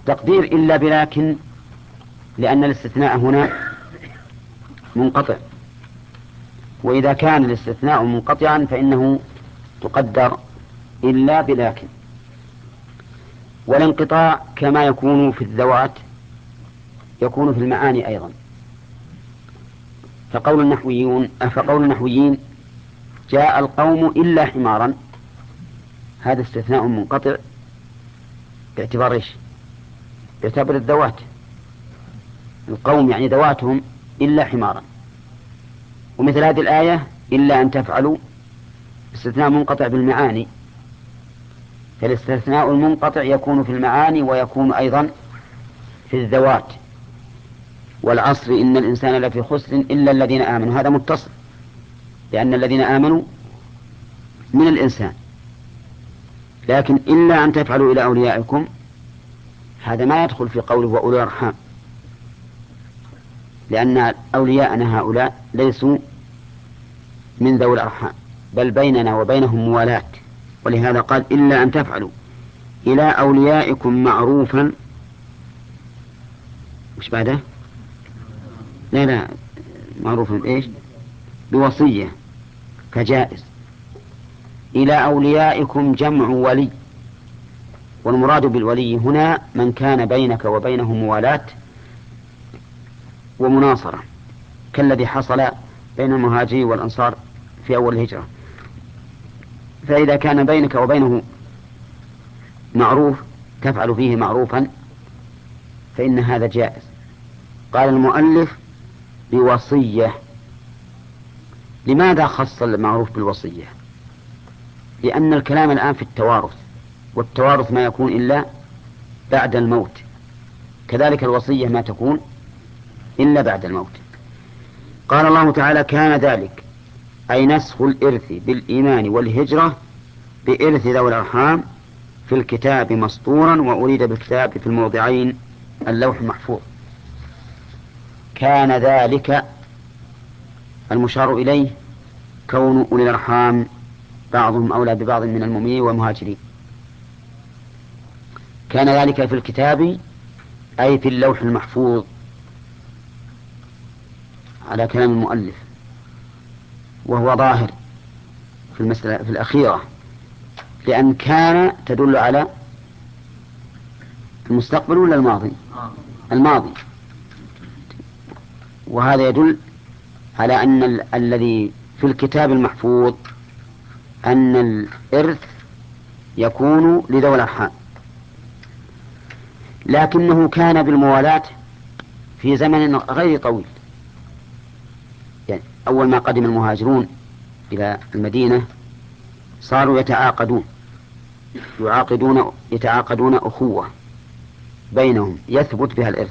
تقدير إلا بلكن، لأن الاستثناء هنا منقطع، وإذا كان الاستثناء منقطعا فإنه تقدر إلا بلكن. والانقطاع كما يكون في الذوات يكون في المعاني أيضا. فقول النحويين جاء القوم إلا حمارا، هذا استثناء منقطع باعتبار ايش؟ باعتبار الذوات. القوم يعني ذواتهم إلا حمارا. ومثل هذه الآية إلا أن تفعلوا استثناء منقطع بالمعاني، فالاستثناء المنقطع يكون في المعاني ويكون أيضا في الذوات. والعصر إن الإنسان لفي خسر إلا الذين آمنوا، هذا متصل، لأن الذين آمنوا من الإنسان. لكن إلا أن تفعلوا إلى أوليائكم هذا ما يدخل في قوله وأولي الأرحام، لأن أولياءنا هؤلاء ليسوا من ذوي الأرحام، بل بيننا وبينهم موالاة. ولهذا قال إلا أن تفعلوا إلى أوليائكم معروفا. مش بعده؟ لا معروفا إيش؟ بوصية كجائز. إلى أوليائكم جمع ولي، والمراد بالولي هنا من كان بينك وبينه موالاة ومناصرة، كالذي حصل بين المهاجرين والأنصار في أول الهجرة. فإذا كان بينك وبينه معروف تفعل فيه معروفا فإن هذا جائز. قال المؤلف بوصية. لماذا خص المعروف بالوصية؟ لأن الكلام الآن في التوارث، والتوارث ما يكون إلا بعد الموت، كذلك الوصية ما تكون إلا بعد الموت. قال الله تعالى كان ذلك أي نسخ الإرث بالإيمان والهجرة بإرث ذوي الأرحام في الكتاب مسطورا، وأريد بالكتاب في الموضعين اللوح المحفوظ. كان ذلك المشار إليه كون أولي الأرحام بعضهم أولى ببعض من المؤمنين والمهاجرين. كان ذلك في الكتاب أي في اللوح المحفوظ على كلام المؤلف، وهو ظاهر في المسألة في الأخيرة، لأن كان تدل على المستقبل ولا الماضي؟ الماضي. وهذا يدل على أن الذي في الكتاب المحفوظ أن الإرث يكون لذوي الأرحام، لكنه كان بالموالاة في زمن غير طويل. يعني أول ما قدم المهاجرون إلى المدينة صاروا يتعاقدون أخوة بينهم يثبت بها الإرث،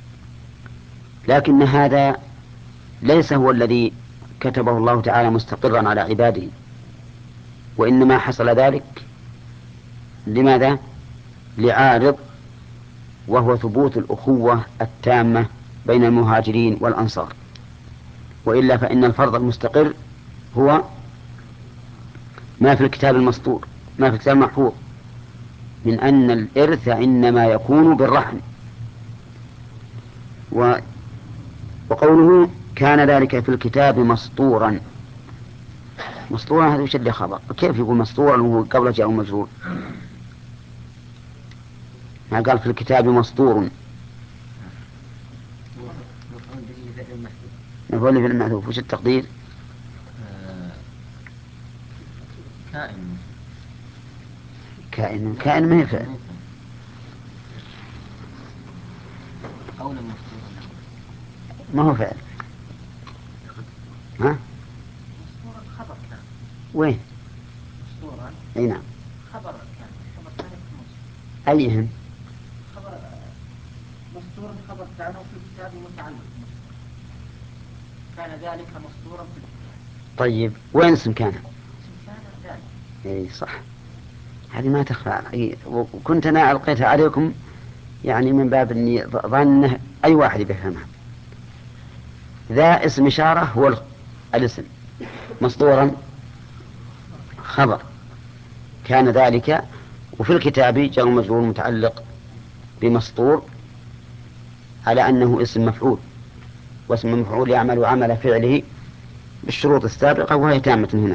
لكن هذا ليس هو الذي كتبه الله تعالى مستقرا على عباده، وإنما حصل ذلك لماذا؟ لعارض، وهو ثبوت الأخوة التامة بين المهاجرين والأنصار. وإلا فإن الفرض المستقر هو ما في الكتاب المسطور، ما في الكتاب المحفوظ، من أن الإرث إنما يكون بالرحم. وقوله كان ذلك في الكتاب مسطورا، مسطورا هذا يشد خبر، كيف يقول مسطورا وهو قبل جاء مجرور؟ ما قال في الكتاب مسطور، مفعول به المحذوف. وش التقدير؟ كائن ما يفعل. ما هو فعل. ها؟ خبر كان. وين؟ مسطورا. اي نعم. خبر كان أيهم؟ خبر مسطورا خبر كان في الكتاب متعلق. كان ذلك مسطورا في الكتاب. طيب وين اسم كان؟ اسم كان ذلك. اي صح، هذه ما تخفى. وكنت أنا ألقيتها عليكم يعني من باب أني ظنه أي واحد بيفهمها. ذا اسم إشارة هو الاسم، مسطورا خبر كان ذلك، وفي الكتاب جار مجرور متعلق بمسطور على أنه اسم مفعول، واسم المفعول يعمل عمل فعله بالشروط السابقة وهي تامة هنا.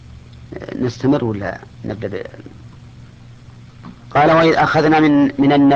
نستمر ولا نبدأ قال وإذ أخذنا من النبي